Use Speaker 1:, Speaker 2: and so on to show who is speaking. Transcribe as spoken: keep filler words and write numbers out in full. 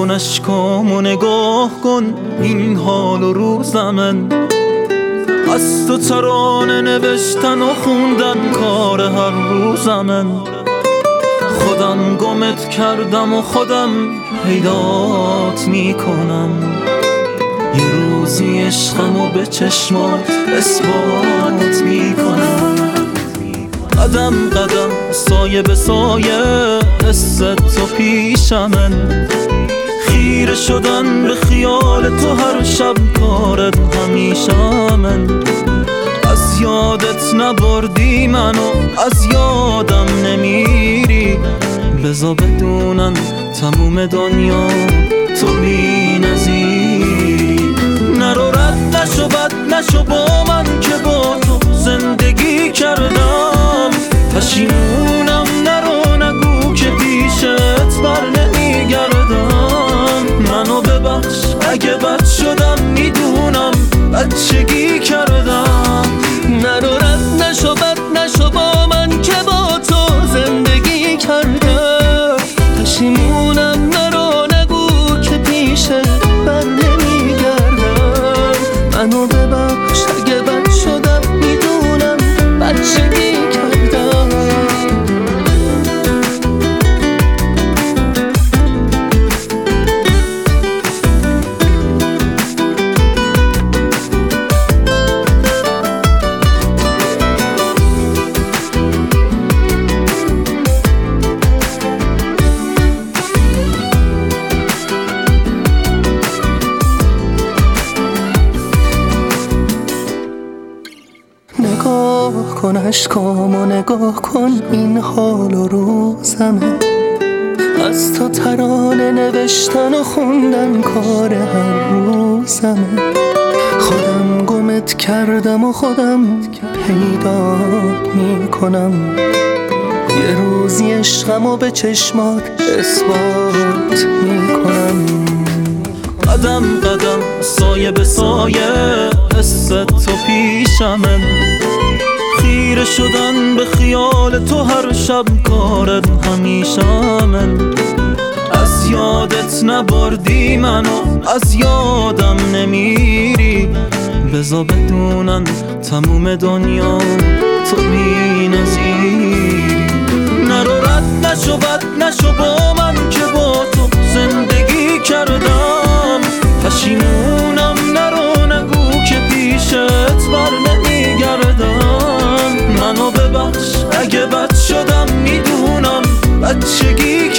Speaker 1: کن اشکامو نگاه کن این حال و روز من. از تو ترانه نوشتن و خوندن کار هر روز من. خودم گمت کردم و خودم پیدات میکنم. یه روزی عشقمو به چشمات اثبات میکنم. قدم قدم سایه به سایه حس تو پیشمن. خیره شدن به خیال تو هر شب کارت همیشه من. از یادت نبردی منو از یادم نمیری. بذار بدونم تموم دنیا تو بی نظیری. نرو رد نشو بد نشو با من که با تو زندگی کردم. پشیمونم نرو نگو که پیشت بر نمیگردم. منو ببخش اگه بد شدم میدونم بچگی کردم.
Speaker 2: نرو رد نشو بد نشو با من که با تو زندگی کردم. پشیمونم نرو نگو که پیشت بر نمیگردم. منو ببخش اگه بد شدم میدونم بچگی کردم. نگاه کن اشکامو نگاه کن این حال و روزمه. از تو ترانه نوشتن و خوندن کار هر روزمه. خودم گمت کردم و خودم پیدات میکنم. یه روزی عشقمو به چشمات اثبات میکنم.
Speaker 1: قدم قدم سایه به سایه حس تو پیشمن. خیره شدن به خیال تو هر شب کارت همیشه من. از یادت نبردی منو از یادم نمیری. بذار بدونن تموم دنیا تو بی نظیری. نرو رد نشو بد نشو با من که با تو زندگی کردم. پشیمونم نرو نگو که پیشت بر نمیگردم. منو ببخش اگه بد شدم میدونم بچگی